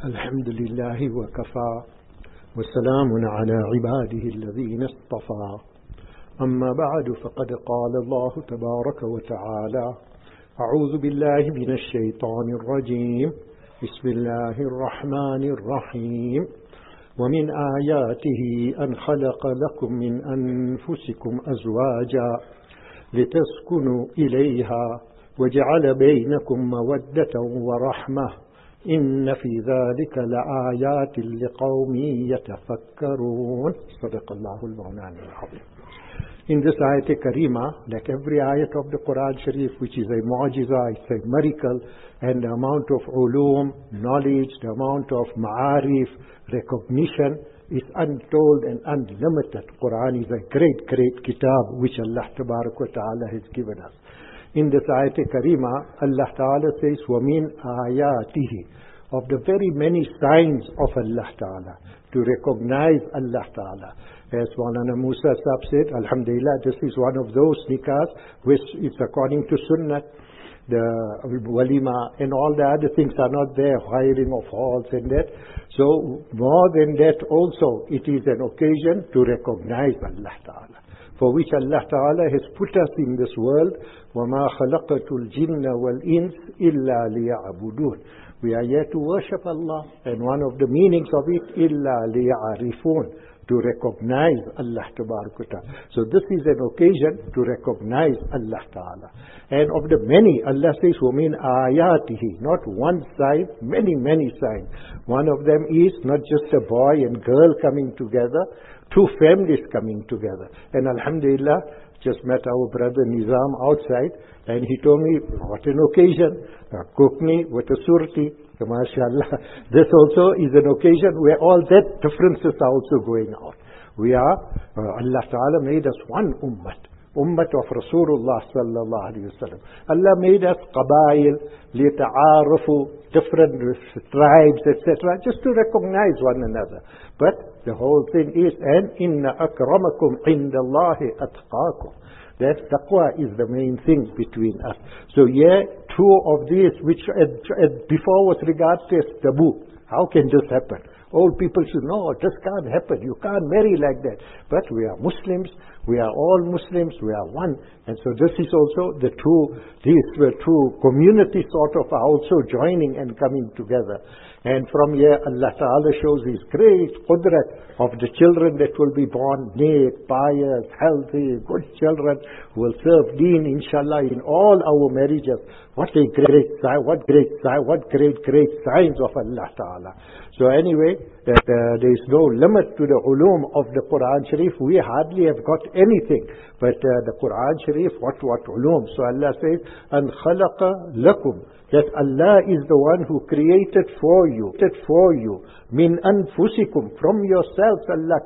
الحمد لله وكفى وسلام على عباده الذين اصطفى أما بعد فقد قال الله تبارك وتعالى أعوذ بالله من الشيطان الرجيم بسم الله الرحمن الرحيم ومن آياته أن خلق لكم من أنفسكم أزواجا لتسكنوا إليها وجعل بينكم مودة ورحمة إن في ذلك لآيات لقوم يتفكرون صدق الله المولان العظيم. In this ayat karima, like every ayat of the Quran Sharif, which is a mu'ajiza, it's a miracle, and the amount of ulum, knowledge, the amount of ma'arif, recognition is untold and unlimited. Quran is a great, great kitab which Allah Tabarak wa Ta'ala has given us. In this ayat karima, Allah Ta'ala says, وَمِنْ آيَاتِهِ, of the very many signs of Allah Ta'ala, to recognize Allah Ta'ala. As Maulana Musa Sahib said, Alhamdulillah, this is one of those nikahs which is according to Sunnah. The walima and all the other things are not there, hiring of halls and that. So more than that also, it is an occasion to recognize Allah Ta'ala, for which Allah Ta'ala has put us in this world. وَمَا خَلَقَتُ الْجِنَّ وَالْإِنسِ إِلَّا لِيَعْبُدُونَ. We are here to worship Allah, and one of the meanings of it, إِلَّا لِيَعْرِفُونَ, to recognize Allah Ta'ala. So this is an occasion to recognize Allah Ta'ala. And of the many, Allah says, وَمِنْ آيَاتِهِ, not one sign, many, many signs. One of them is not just a boy and girl coming together, two families coming together. And Alhamdulillah, just met our brother Nizam outside, and he told me, what an occasion, a cookni with a surti. So mashallah, this also is an occasion where all that differences are also going out. We are, Allah Ta'ala made us one ummah of Rasulullah sallallahu alayhi wa sallam. Allah made us qabail, lita'arufu, different tribes, etc., just to recognize one another. But the whole thing is, and inna akramakum indallahi atqakum. That taqwa is the main thing between us. So yeah, two of these, which before was regarded as taboo. How can this happen? Old people should know, this can't happen. You can't marry like that. But we are Muslims. We are all Muslims. We are one. And so this is also these two communities sort of are also joining and coming together. And from here, Allah Ta'ala shows His great qudrat of the children that will be born, neat, pious, healthy, good children who will serve deen, inshallah, in all our marriages. What a great sign, what great signs of Allah Ta'ala. So anyway, there is no limit to the ulum of the Quran Sharif. We hardly have got anything. But the Quran Sharif, what ulum. So Allah says, أَنْ خَلَقَ لَكُمْ, that Allah is the one who created for you. مِنْ أَنفُسِكُمْ, from yourselves Allah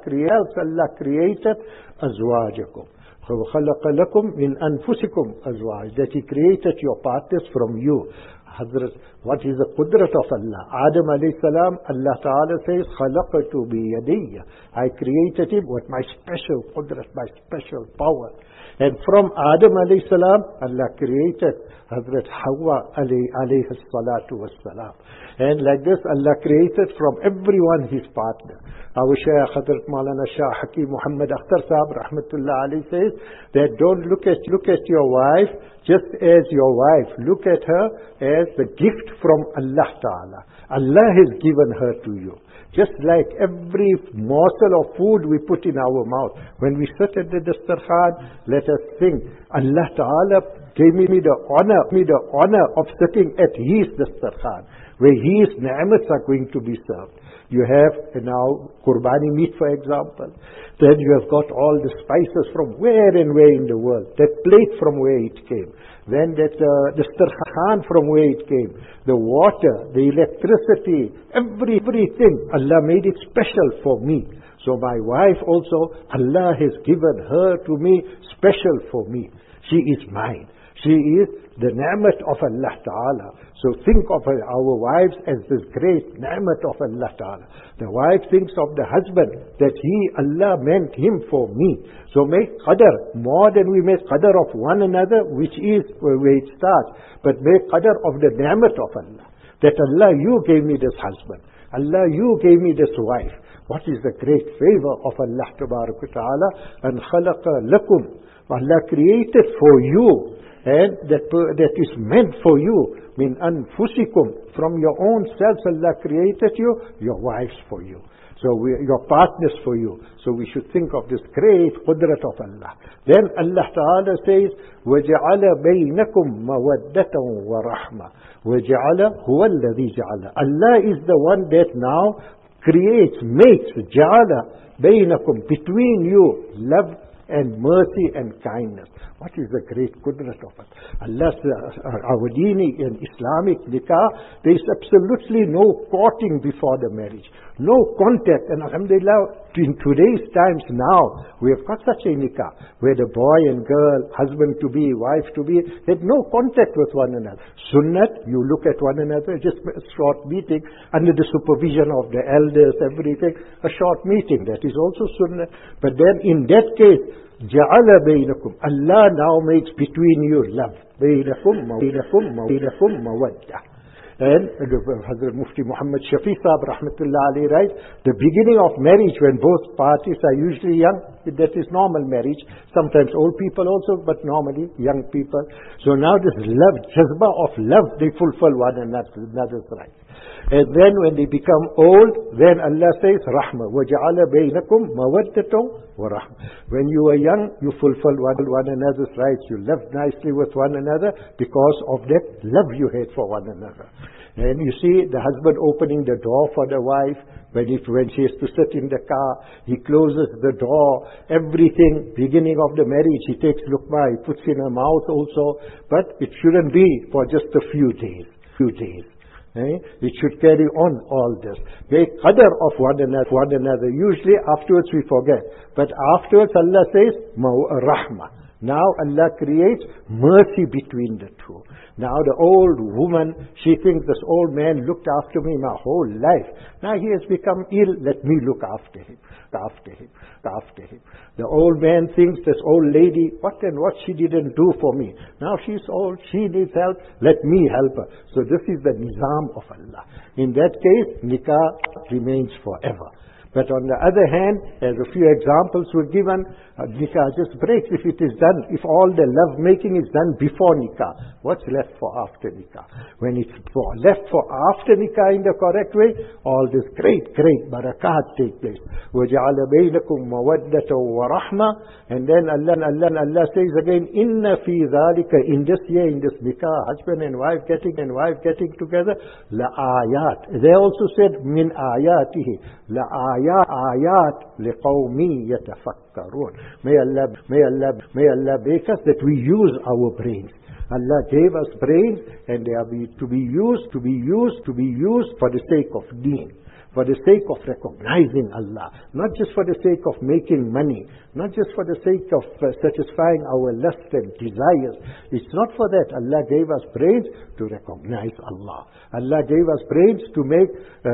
created أَزْوَاجَكُمْ. خَلَقَ لَكُمْ مِنْ أَنفُسِكُمْ أَزْوَاج, that He created your partners from you. Hazrat, what is the qudrat of Allah? Adam alayhi salam, Allah Ta'ala says, خَلَقَتُ بِيَدِيَّ, I created him with my special qudrat, my special power. And from Adam alayhi salam, Allah created Hazrat Hawa alayhi salatu was salam. And like this, Allah created from everyone his partner. Our Shaykh Hazrat Maulana Shah Hakim Muhammad Akhtar Sahab Rahmatullah alayhi says that don't look at your wife just as your wife. Look at her as the gift from Allah Ta'ala. Allah has given her to you. Just like every morsel of food we put in our mouth. When we sit at the dastarkhan, let us think, Allah Ta'ala gave me the honor of sitting at His dastarkhan, where His ni'mats are going to be served. You have now Qurbani meat, for example. Then you have got all the spices from where and where in the world. That plate from where it came. Then that the dastarkhan from where it came. The water, the electricity, everything. Allah made it special for me. So my wife also, Allah has given her to me special for me. She is mine. She is the ni'mat of Allah Ta'ala. So think of our wives as this great ni'mat of Allah Ta'ala. The wife thinks of the husband that Allah meant him for me. So make qadr more than we make qadr of one another, which is where it starts. But make qadr of the ni'mat of Allah. that Allah, you gave me this husband. Allah, you gave me this wife. What is the great favor of Allah Ta'ala? And khalaqa lakum. Allah created for you, and that is meant for you. Min anfusikum, from your own selves Allah created you, your wives for you. So your partners for you. So we should think of this great qudrat of Allah. Then Allah Ta'ala says, وَجَعَلَ بَيْنَكُمْ مَوَدَّةً وَرَحْمَةً وَجَعَلَ هُوَ الَّذِي جَعَلَ. Allah is the one that now creates, makes, ja'ala bainakum, between you, love and mercy and kindness. What is the great qudrat of it? Allah's, our Dini and Islamic nikah, there is absolutely no courting before the marriage. No contact. And alhamdulillah, in today's times now, we have got such a nikah, where the boy and girl, husband to be, wife to be, had no contact with one another. Sunnat, you look at one another, just a short meeting, under the supervision of the elders, everything, a short meeting, that is also sunnah. But then in that case, ja'ala bainakum, Allah now makes between you love. Bainakum mawaddah. And Hazrat Mufti Muhammad Shafi Sahib Rahmatullah Ali writes, the beginning of marriage when both parties are usually young, that is normal marriage. Sometimes old people also, but normally young people. So now this love, jazba of love, they fulfill one another's rights. And then when they become old, then Allah says, Rahmah, وَجَعَلَ بَيْنَكُمْ مَوَدَّةً وَرَحْمَةً. When you are young, you fulfill one another's rights. You live nicely with one another because of that love you had for one another. And you see the husband opening the door for the wife. When she has to sit in the car, he closes the door, everything, beginning of the marriage, he takes lukma, he puts in her mouth also. But it shouldn't be for just a few days. It should carry on all this. Make qadr of one another. Usually afterwards we forget. But afterwards Allah says, rahmah. Now Allah creates mercy between the two. Now the old woman, she thinks this old man looked after me my whole life. Now he has become ill, let me look after him. The old man thinks this old lady, what she didn't do for me. Now she's old, she needs help, let me help her. So this is the nizam of Allah. In that case, nikah remains forever. But on the other hand, as a few examples were given, nikah just breaks if it is done, if all the love making is done before nikah. What's left for after nikah? When it's left for after nikah in the correct way, all this great barakat take place. وَجَعَلَ بَيْنَكُمْ مَوَدَّةً وَرَحْمَةً. And then Allah says again, إِنَّ فِي ذَلِكَ, in this year, in this nikah, husband and wife getting together, لَآيَاتٍ. They also said, مِنْ آيَاتِهِ ayat liqawmi yatafakkarun. May Allah make us that we use our brains. Allah gave us brains, and they are to be used for the sake of deen, for the sake of recognizing Allah, not just for the sake of making money, not just for the sake of satisfying our lust and desires. It's not for that. Allah gave us brains to recognize Allah. Allah gave us brains to make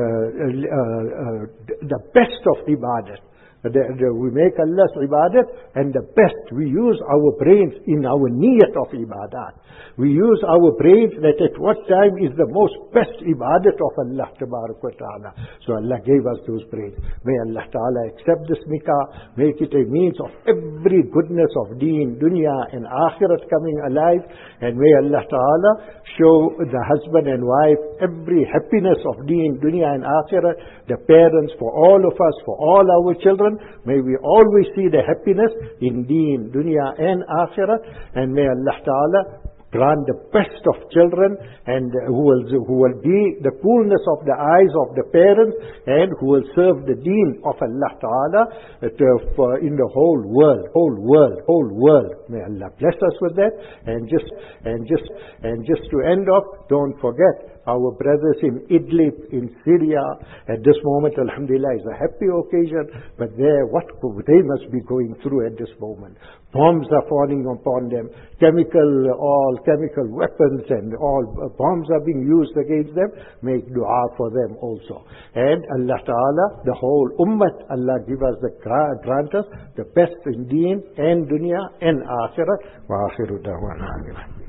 the best of ibadat. We make Allah's ibadat, and the best, we use our brains in our niyat of ibadat. We use our brains that at what time is the most best ibadat of Allah Ta'ala. So Allah gave us those brains. May Allah Ta'ala accept this nikah, make it a means of every goodness of deen, dunya and akhirat coming alive, and may Allah Ta'ala show the husband and wife every happiness of deen, dunya and akhirat, the parents, for all of us, for all our children. May we always see the happiness in deen, dunya and akhirat, and may Allah Ta'ala grant the best of children, and who will be the coolness of the eyes of the parents, and who will serve the deen of Allah Ta'ala in the whole world. May Allah bless us with that. And just to end off, don't forget our brothers in Idlib, in Syria, at this moment, alhamdulillah, is a happy occasion, but what they must be going through at this moment. Bombs are falling upon them, chemical weapons and all bombs are being used against them. Make dua for them also. And Allah Ta'ala, the whole ummah, Allah give us grant us the best in deen and dunya and akhirat. Wa akhiru da'wana.